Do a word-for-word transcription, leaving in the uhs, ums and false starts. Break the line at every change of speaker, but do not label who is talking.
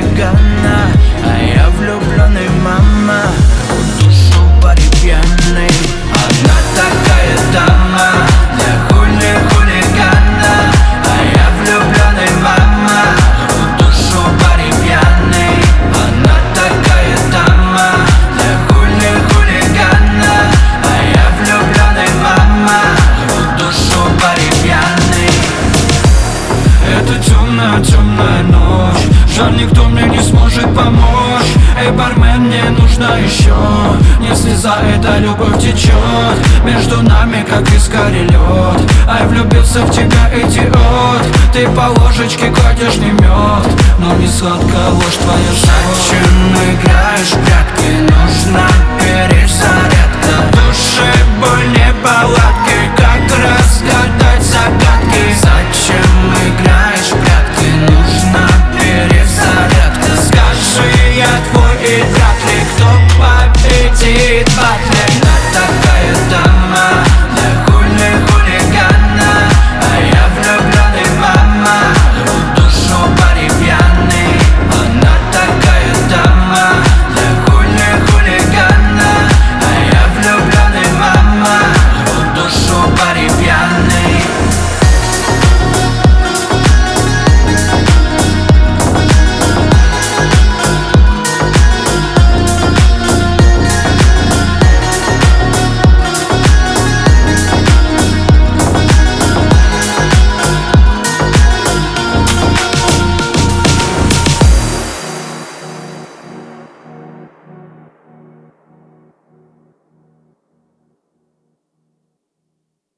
хулигана, а я влюбленный, мама, в душу парень пьяный. Она такая дама для хули хулигана, а я влюбленный, мама, в душу парень пьяный. Она такая дама для хули хулигана, а я влюбленный, мама, в душу парень пьяный. Это темная, темная ночь, жаль, никто мне не сможет помочь. Эй, бармен, мне нужно еще. Не слеза, эта любовь течет между нами, как вискарь лед. Ай, влюбился в тебя, идиот. Ты по ложечке кладешь не мед, но не сладкая ложь твоя. Зачем играешь в прятки, нужно